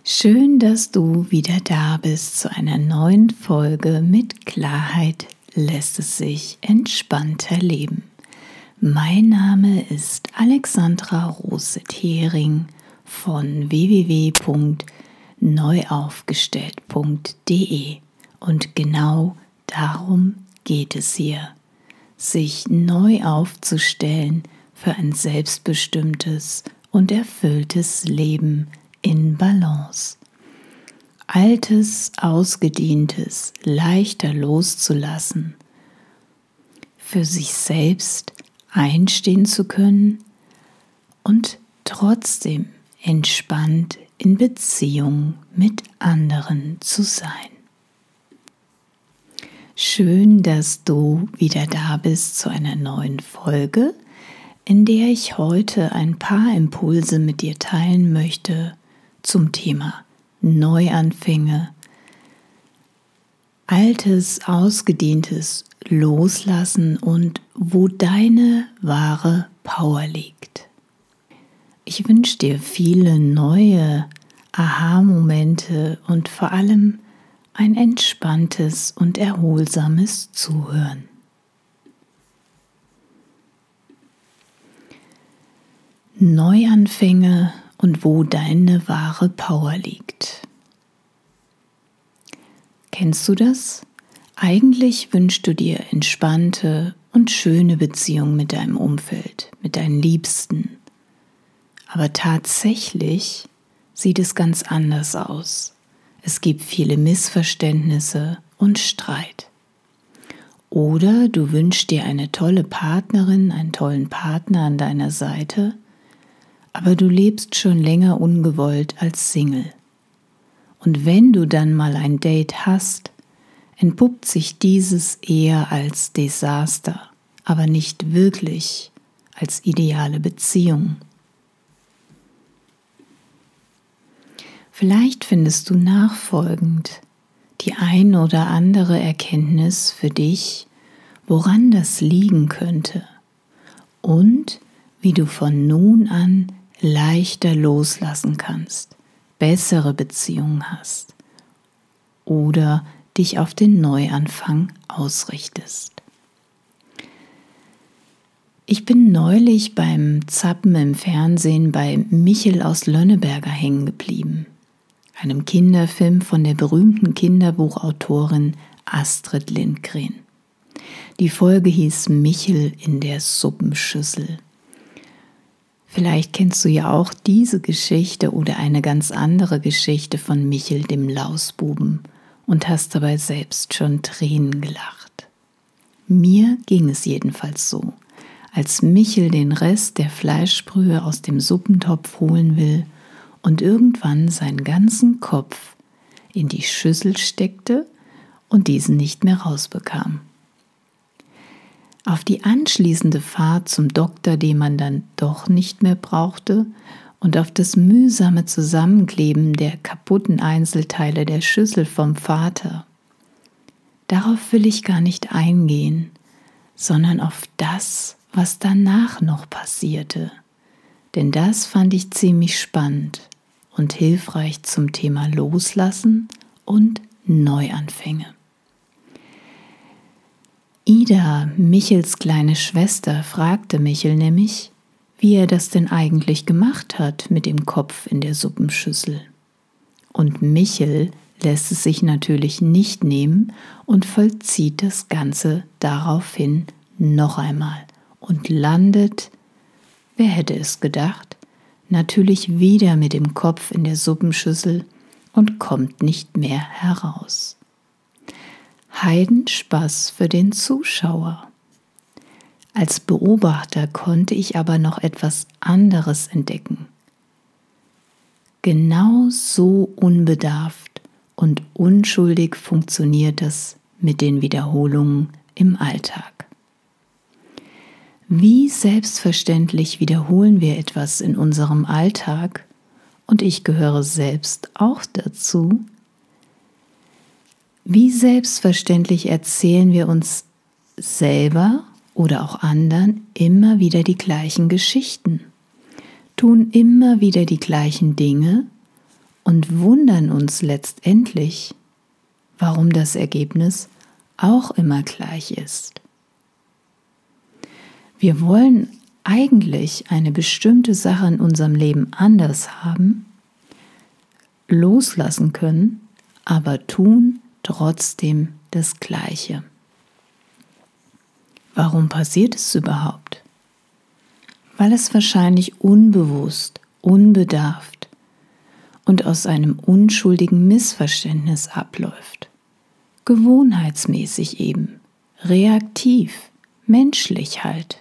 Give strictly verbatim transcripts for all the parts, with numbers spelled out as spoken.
Schön, dass du wieder da bist zu einer neuen Folge mit Klarheit lässt es sich entspannter leben. Mein Name ist Alexandra Roset-Hering von w w w punkt neuaufgestellt punkt d e und genau darum geht es hier, sich neu aufzustellen für ein selbstbestimmtes und erfülltes Leben in Balance. Altes, Ausgedientes leichter loszulassen, für sich selbst einstehen zu können und trotzdem entspannt in Beziehung mit anderen zu sein. Schön, dass du wieder da bist zu einer neuen Folge, in der ich heute ein paar Impulse mit dir teilen möchte zum Thema Neuanfänge, Altes, Ausgedehntes loslassen und wo deine wahre Power liegt. Ich wünsche dir viele neue Aha-Momente und vor allem ein entspanntes und erholsames Zuhören. Neuanfänge und wo deine wahre Power liegt. Kennst du das? Eigentlich wünschst du dir entspannte und schöne Beziehungen mit deinem Umfeld, mit deinen Liebsten. Aber tatsächlich sieht es ganz anders aus. Es gibt viele Missverständnisse und Streit. Oder du wünschst dir eine tolle Partnerin, einen tollen Partner an deiner Seite, aber du lebst schon länger ungewollt als Single. Und wenn du dann mal ein Date hast, entpuppt sich dieses eher als Desaster, aber nicht wirklich als ideale Beziehung. Vielleicht findest du nachfolgend die ein oder andere Erkenntnis für dich, woran das liegen könnte und wie du von nun an leichter loslassen kannst, bessere Beziehungen hast oder dich auf den Neuanfang ausrichtest. Ich bin neulich beim Zappen im Fernsehen bei Michel aus Lönneberger hängen geblieben, einem Kinderfilm von der berühmten Kinderbuchautorin Astrid Lindgren. Die Folge hieß Michel in der Suppenschüssel. Vielleicht kennst du ja auch diese Geschichte oder eine ganz andere Geschichte von Michel dem Lausbuben und hast dabei selbst schon Tränen gelacht. Mir ging es jedenfalls so, als Michel den Rest der Fleischbrühe aus dem Suppentopf holen will und irgendwann seinen ganzen Kopf in die Schüssel steckte und diesen nicht mehr rausbekam. Auf die anschließende Fahrt zum Doktor, den man dann doch nicht mehr brauchte, und auf das mühsame Zusammenkleben der kaputten Einzelteile der Schüssel vom Vater. Darauf will ich gar nicht eingehen, sondern auf das, was danach noch passierte. Denn das fand ich ziemlich spannend und hilfreich zum Thema Loslassen und Neuanfänge. Ida, Michels kleine Schwester, fragte Michel nämlich, wie er das denn eigentlich gemacht hat mit dem Kopf in der Suppenschüssel. Und Michel lässt es sich natürlich nicht nehmen und vollzieht das Ganze daraufhin noch einmal und landet, wer hätte es gedacht, natürlich wieder mit dem Kopf in der Suppenschüssel und kommt nicht mehr heraus. Heidenspaß für den Zuschauer. Als Beobachter konnte ich aber noch etwas anderes entdecken. Genau so unbedarft und unschuldig funktioniert das mit den Wiederholungen im Alltag. Wie selbstverständlich wiederholen wir etwas in unserem Alltag, und ich gehöre selbst auch dazu. Wie selbstverständlich erzählen wir uns selber oder auch anderen immer wieder die gleichen Geschichten, tun immer wieder die gleichen Dinge und wundern uns letztendlich, warum das Ergebnis auch immer gleich ist. Wir wollen eigentlich eine bestimmte Sache in unserem Leben anders haben, loslassen können, aber tun trotzdem das Gleiche. Warum passiert es überhaupt? Weil es wahrscheinlich unbewusst, unbedarft und aus einem unschuldigen Missverständnis abläuft. Gewohnheitsmäßig eben, reaktiv, menschlich halt.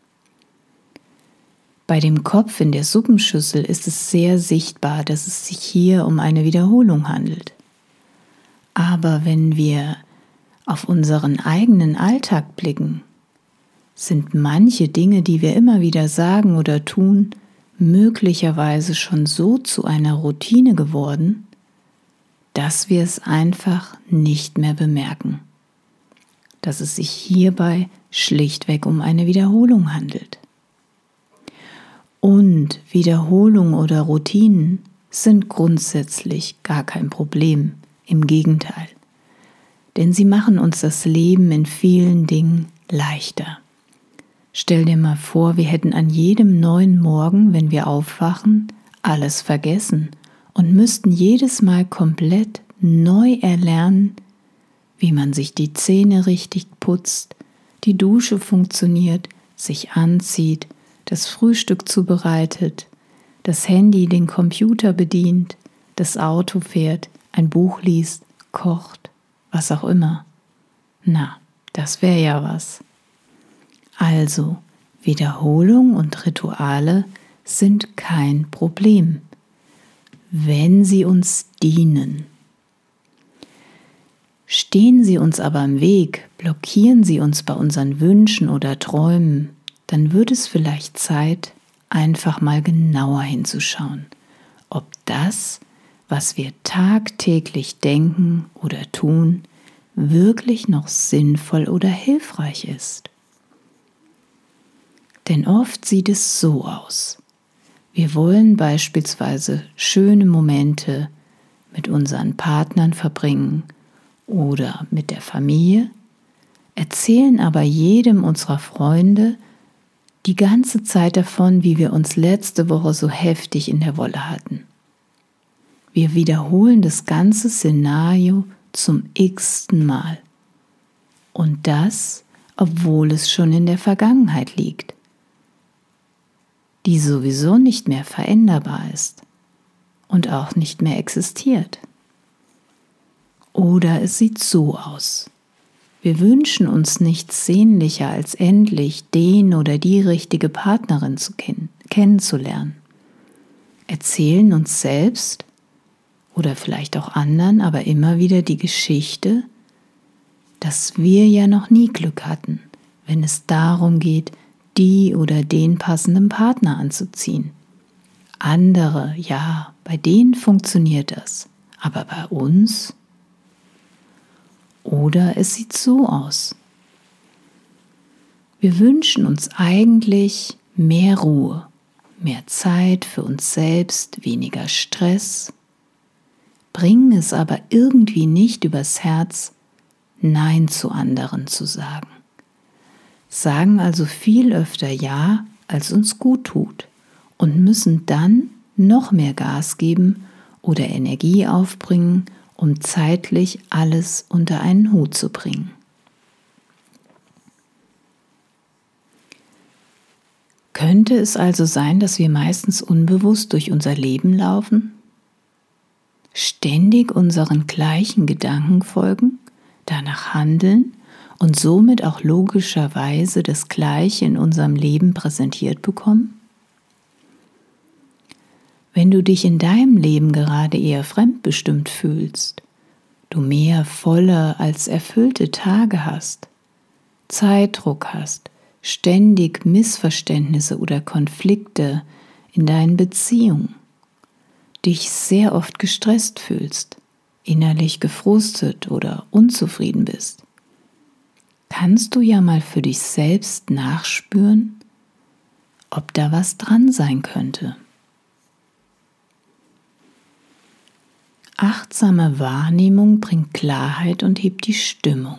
Bei dem Kopf in der Suppenschüssel ist es sehr sichtbar, dass es sich hier um eine Wiederholung handelt. Aber wenn wir auf unseren eigenen Alltag blicken, sind manche Dinge, die wir immer wieder sagen oder tun, möglicherweise schon so zu einer Routine geworden, dass wir es einfach nicht mehr bemerken, dass es sich hierbei schlichtweg um eine Wiederholung handelt. Und Wiederholung oder Routinen sind grundsätzlich gar kein Problem, im Gegenteil, denn sie machen uns das Leben in vielen Dingen leichter. Stell dir mal vor, wir hätten an jedem neuen Morgen, wenn wir aufwachen, alles vergessen und müssten jedes Mal komplett neu erlernen, wie man sich die Zähne richtig putzt, die Dusche funktioniert, sich anzieht, das Frühstück zubereitet, das Handy den Computer bedient, das Auto fährt, ein Buch liest, kocht, was auch immer. Na, das wäre ja was. Also, Wiederholung und Rituale sind kein Problem, wenn sie uns dienen. Stehen sie uns aber im Weg, blockieren sie uns bei unseren Wünschen oder Träumen, dann wird es vielleicht Zeit, einfach mal genauer hinzuschauen, ob das, was wir tagtäglich denken oder tun, wirklich noch sinnvoll oder hilfreich ist. Denn oft sieht es so aus. Wir wollen beispielsweise schöne Momente mit unseren Partnern verbringen oder mit der Familie, erzählen aber jedem unserer Freunde die ganze Zeit davon, wie wir uns letzte Woche so heftig in der Wolle hatten. Wir wiederholen das ganze Szenario zum x-ten Mal. Und das, obwohl es schon in der Vergangenheit liegt, die sowieso nicht mehr veränderbar ist und auch nicht mehr existiert. Oder es sieht so aus. Wir wünschen uns nichts sehnlicher, als endlich den oder die richtige Partnerin zu kennen, kennenzulernen. Erzählen uns selbst oder vielleicht auch anderen, aber immer wieder die Geschichte, dass wir ja noch nie Glück hatten, wenn es darum geht, die oder den passenden Partner anzuziehen. Andere, ja, bei denen funktioniert das, aber bei uns? Oder es sieht so aus. Wir wünschen uns eigentlich mehr Ruhe, mehr Zeit für uns selbst, weniger Stress, bringen es aber irgendwie nicht übers Herz, Nein zu anderen zu sagen. Sagen also viel öfter Ja, als uns gut tut und müssen dann noch mehr Gas geben oder Energie aufbringen, um zeitlich alles unter einen Hut zu bringen. Könnte es also sein, dass wir meistens unbewusst durch unser Leben laufen, ständig unseren gleichen Gedanken folgen, danach handeln und somit auch logischerweise das Gleiche in unserem Leben präsentiert bekommen? Wenn du dich in deinem Leben gerade eher fremdbestimmt fühlst, du mehr volle als erfüllte Tage hast, Zeitdruck hast, ständig Missverständnisse oder Konflikte in deinen Beziehungen, dich sehr oft gestresst fühlst, innerlich gefrustet oder unzufrieden bist, kannst du ja mal für dich selbst nachspüren, ob da was dran sein könnte. Achtsame Wahrnehmung bringt Klarheit und hebt die Stimmung.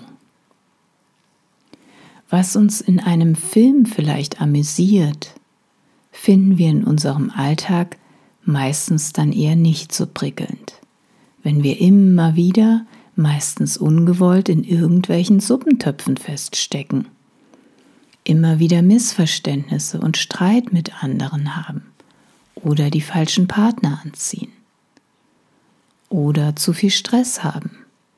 Was uns in einem Film vielleicht amüsiert, finden wir in unserem Alltag meistens dann eher nicht so prickelnd, wenn wir immer wieder, meistens ungewollt, in irgendwelchen Suppentöpfen feststecken, immer wieder Missverständnisse und Streit mit anderen haben oder die falschen Partner anziehen oder zu viel Stress haben.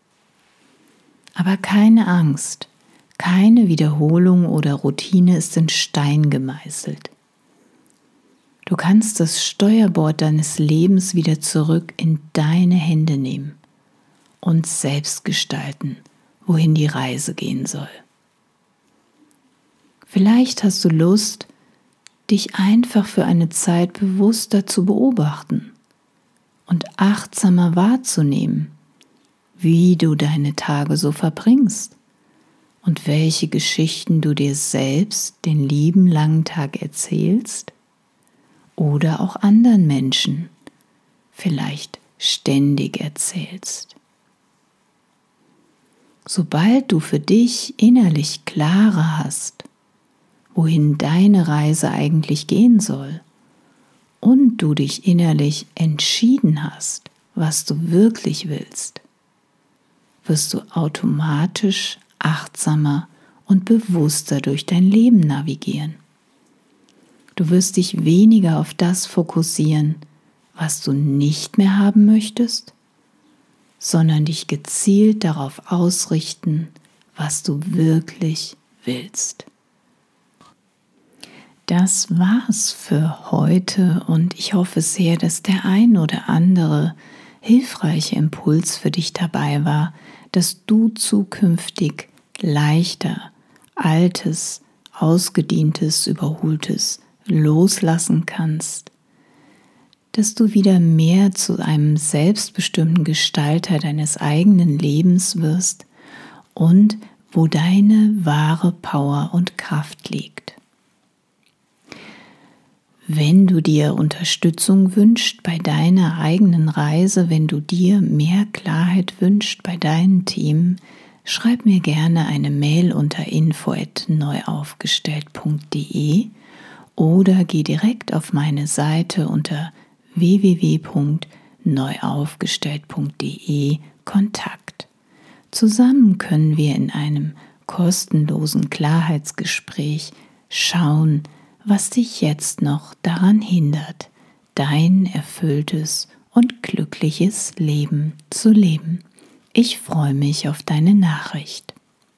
Aber keine Angst, keine Wiederholung oder Routine ist in Stein gemeißelt. Du kannst das Steuerbord deines Lebens wieder zurück in deine Hände nehmen und selbst gestalten, wohin die Reise gehen soll. Vielleicht hast du Lust, dich einfach für eine Zeit bewusster zu beobachten und achtsamer wahrzunehmen, wie du deine Tage so verbringst und welche Geschichten du dir selbst den lieben langen Tag erzählst oder auch anderen Menschen vielleicht ständig erzählst. Sobald du für dich innerlich klarer hast, wohin deine Reise eigentlich gehen soll und du dich innerlich entschieden hast, was du wirklich willst, wirst du automatisch achtsamer und bewusster durch dein Leben navigieren. Du wirst dich weniger auf das fokussieren, was du nicht mehr haben möchtest, sondern dich gezielt darauf ausrichten, was du wirklich willst. Das war's für heute und ich hoffe sehr, dass der ein oder andere hilfreiche Impuls für dich dabei war, dass du zukünftig leichter Altes, Ausgedientes, Überholtes loslassen kannst, dass du wieder mehr zu einem selbstbestimmten Gestalter deines eigenen Lebens wirst und wo deine wahre Power und Kraft liegt. Wenn du dir Unterstützung wünschst bei deiner eigenen Reise, wenn du dir mehr Klarheit wünschst bei deinen Themen, schreib mir gerne eine Mail unter info at neuaufgestellt punkt de oder geh direkt auf meine Seite unter w w w punkt neuaufgestellt punkt de Kontakt. Zusammen können wir in einem kostenlosen Klarheitsgespräch schauen, was dich jetzt noch daran hindert, dein erfülltes und glückliches Leben zu leben. Ich freue mich auf deine Nachricht.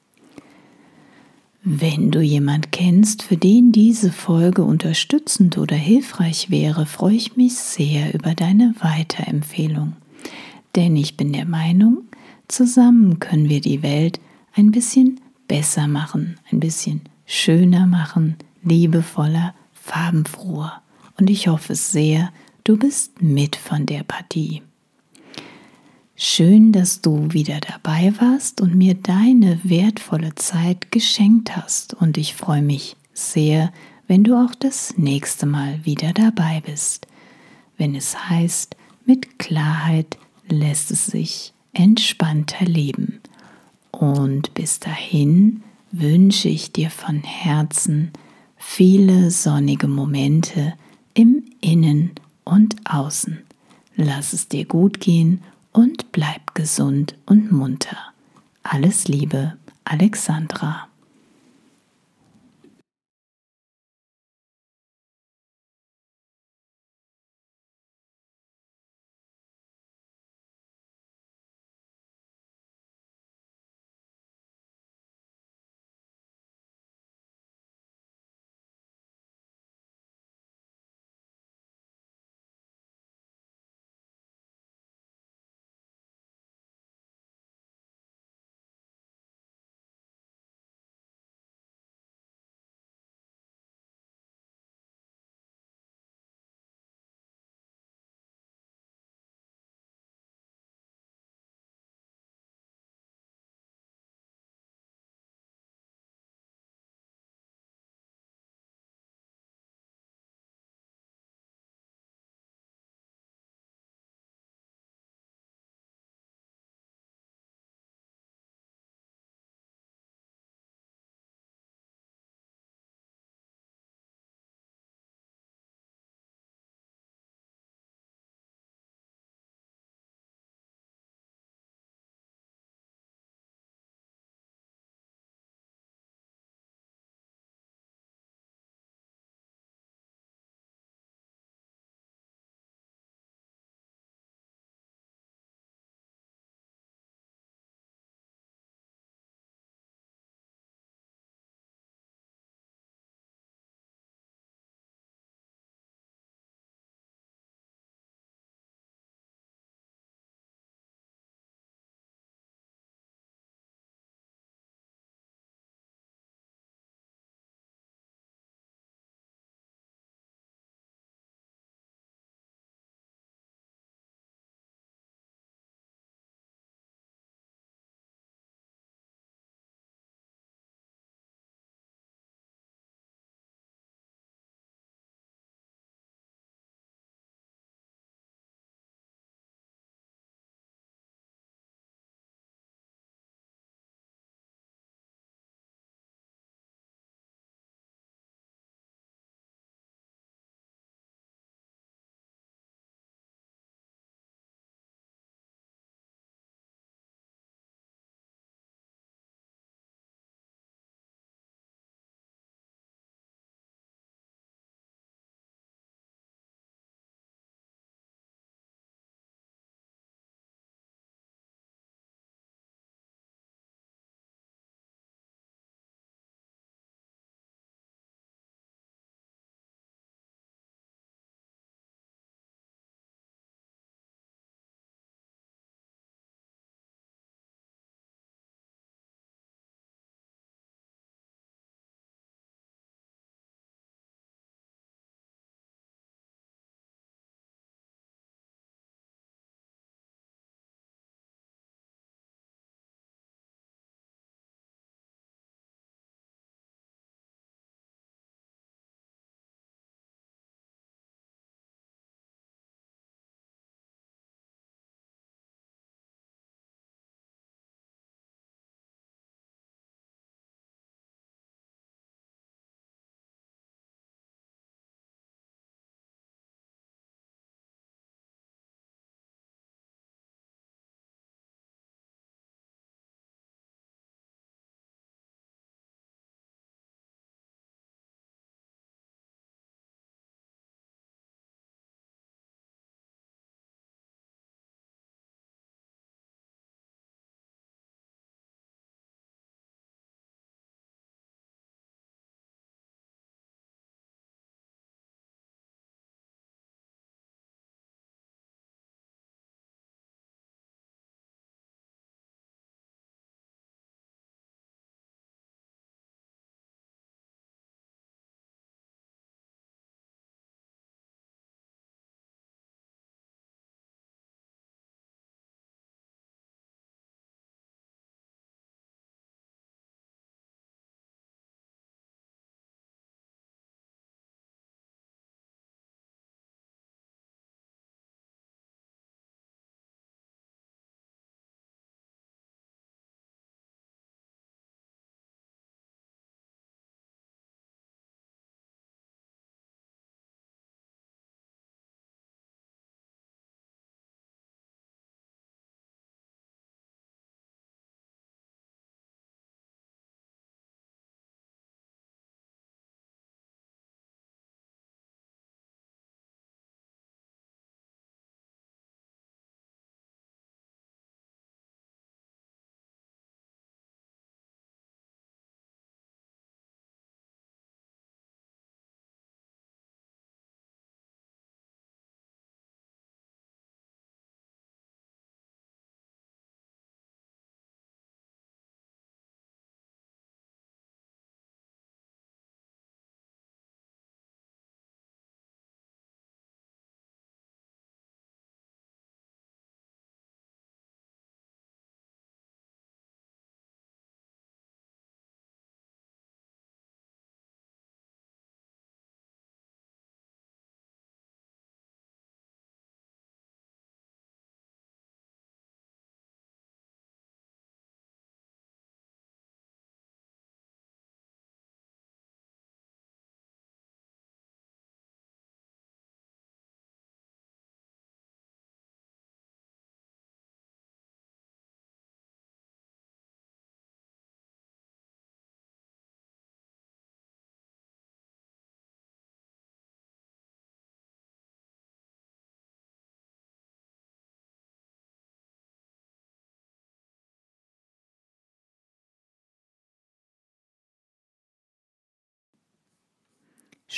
Wenn du jemand kennst, für den diese Folge unterstützend oder hilfreich wäre, freue ich mich sehr über deine Weiterempfehlung. Denn ich bin der Meinung, zusammen können wir die Welt ein bisschen besser machen, ein bisschen schöner machen, liebevoller, farbenfroher. Und ich hoffe sehr, du bist mit von der Partie. Schön, dass du wieder dabei warst und mir deine wertvolle Zeit geschenkt hast. Und ich freue mich sehr, wenn du auch das nächste Mal wieder dabei bist, wenn es heißt, mit Klarheit lässt es sich entspannter leben. Und bis dahin wünsche ich dir von Herzen viele sonnige Momente im Innen und Außen. Lass es dir gut gehen und bleib gesund und munter. Alles Liebe, Alexandra.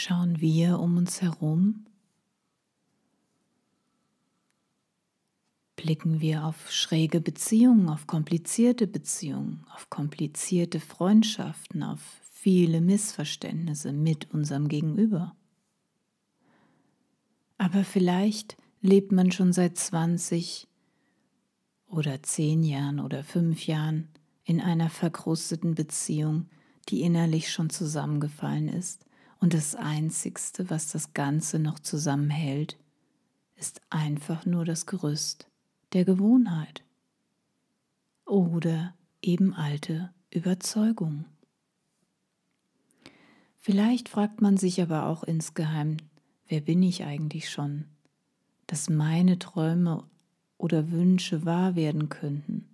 Schauen wir um uns herum? Blicken wir auf schräge Beziehungen, auf komplizierte Beziehungen, auf komplizierte Freundschaften, auf viele Missverständnisse mit unserem Gegenüber? Aber vielleicht lebt man schon seit zwanzig oder zehn Jahren oder fünf Jahren in einer verkrusteten Beziehung, die innerlich schon zusammengefallen ist, und das Einzigste, was das Ganze noch zusammenhält, ist einfach nur das Gerüst der Gewohnheit oder eben alte Überzeugungen. Vielleicht fragt man sich aber auch insgeheim, wer bin ich eigentlich schon, dass meine Träume oder Wünsche wahr werden könnten.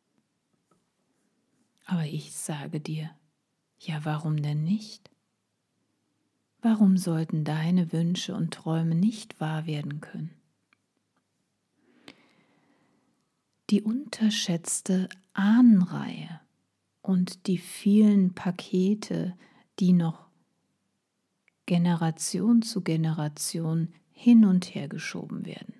Aber ich sage dir, ja, warum denn nicht? Warum sollten deine Wünsche und Träume nicht wahr werden können? Die unterschätzte Ahnenreihe und die vielen Pakete, die noch Generation zu Generation hin und her geschoben werden.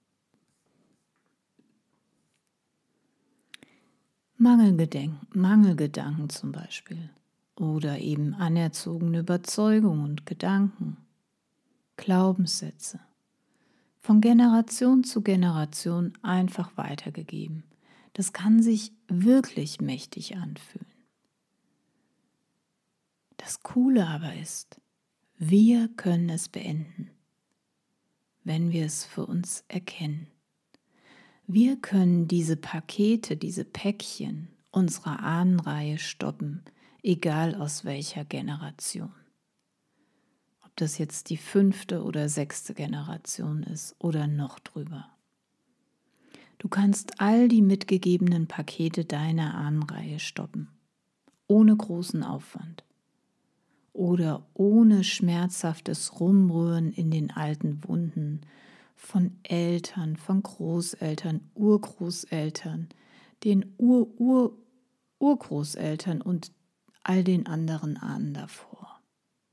Mangelgedenken, Mangelgedanken zum Beispiel oder eben anerzogene Überzeugungen und Gedanken, Glaubenssätze, von Generation zu Generation einfach weitergegeben. Das kann sich wirklich mächtig anfühlen. Das Coole aber ist, wir können es beenden, wenn wir es für uns erkennen. Wir können diese Pakete, diese Päckchen unserer Ahnenreihe stoppen, egal aus welcher Generation. Ob das jetzt die fünfte oder sechste Generation ist oder noch drüber. Du kannst all die mitgegebenen Pakete deiner Ahnenreihe stoppen, ohne großen Aufwand oder ohne schmerzhaftes Rumrühren in den alten Wunden von Eltern, von Großeltern, Urgroßeltern, den Ur-Ur-Urgroßeltern und all den anderen Ahnen davor.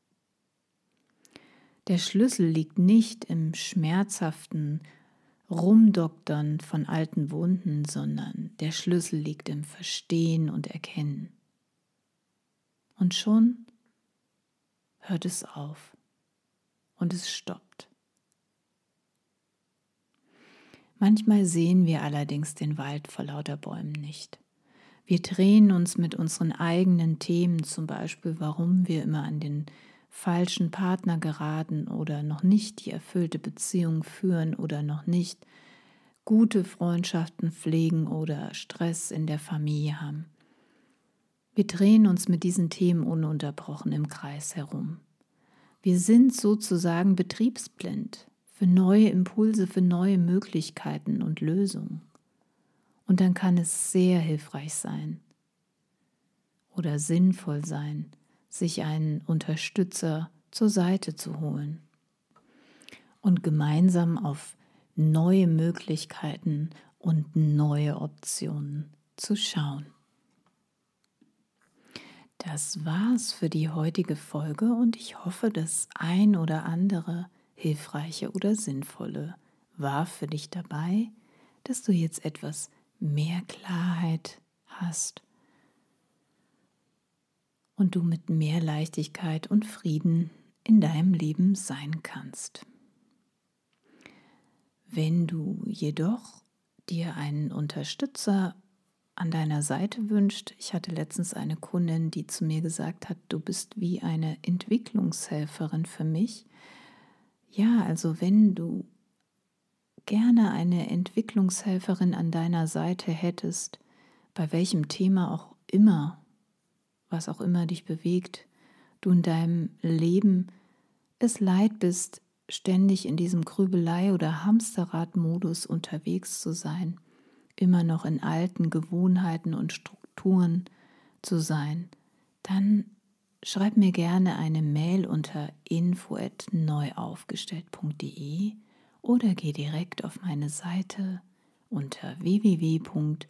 Der Schlüssel liegt nicht im schmerzhaften Rumdoktern von alten Wunden, sondern der Schlüssel liegt im Verstehen und Erkennen. Und schon hört es auf und es stoppt. Manchmal sehen wir allerdings den Wald vor lauter Bäumen nicht. Wir drehen uns mit unseren eigenen Themen, zum Beispiel, warum wir immer an den falschen Partner geraten oder noch nicht die erfüllte Beziehung führen oder noch nicht gute Freundschaften pflegen oder Stress in der Familie haben. Wir drehen uns mit diesen Themen ununterbrochen im Kreis herum. Wir sind sozusagen betriebsblind für neue Impulse, für neue Möglichkeiten und Lösungen. Und dann kann es sehr hilfreich sein oder sinnvoll sein, sich einen Unterstützer zur Seite zu holen und gemeinsam auf neue Möglichkeiten und neue Optionen zu schauen. Das war's für die heutige Folge und ich hoffe, das ein oder andere hilfreiche oder sinnvolle war für dich dabei, dass du jetzt etwas mehr Klarheit hast und du mit mehr Leichtigkeit und Frieden in deinem Leben sein kannst. Wenn du jedoch dir einen Unterstützer an deiner Seite wünscht, ich hatte letztens eine Kundin, die zu mir gesagt hat, du bist wie eine Entwicklungshelferin für mich. Ja, also wenn du gerne eine Entwicklungshelferin an deiner Seite hättest, bei welchem Thema auch immer, was auch immer dich bewegt, du in deinem Leben es leid bist, ständig in diesem Grübelei- oder Hamsterrad-Modus unterwegs zu sein, immer noch in alten Gewohnheiten und Strukturen zu sein, dann schreib mir gerne eine Mail unter info at neuaufgestellt punkt de oder geh direkt auf meine Seite unter w w w punkt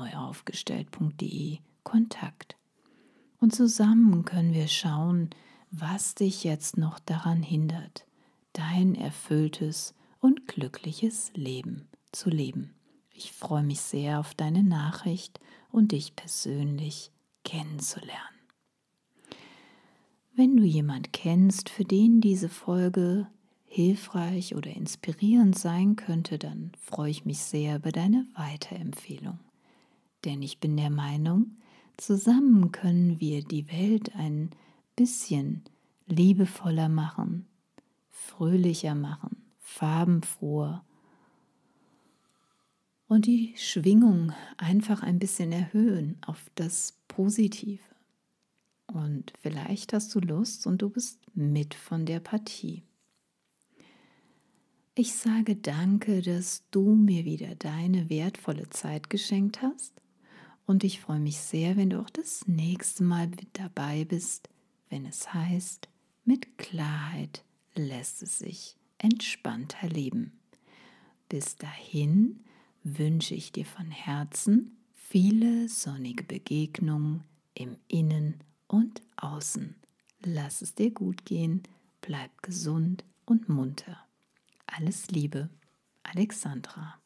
neuaufgestellt punkt de Kontakt. Und zusammen können wir schauen, was dich jetzt noch daran hindert, dein erfülltes und glückliches Leben zu leben. Ich freue mich sehr auf deine Nachricht und dich persönlich kennenzulernen. Wenn du jemand kennst, für den diese Folge hilfreich oder inspirierend sein könnte, dann freue ich mich sehr über deine Weiterempfehlung. Denn ich bin der Meinung, zusammen können wir die Welt ein bisschen liebevoller machen, fröhlicher machen, farbenfroher und die Schwingung einfach ein bisschen erhöhen auf das Positive. Und vielleicht hast du Lust und du bist mit von der Partie. Ich sage danke, dass du mir wieder deine wertvolle Zeit geschenkt hast. Und ich freue mich sehr, wenn du auch das nächste Mal mit dabei bist, wenn es heißt, mit Klarheit lässt es sich entspannter leben. Bis dahin wünsche ich dir von Herzen viele sonnige Begegnungen im Innen und Außen. Lass es dir gut gehen, bleib gesund und munter. Alles Liebe, Alexandra.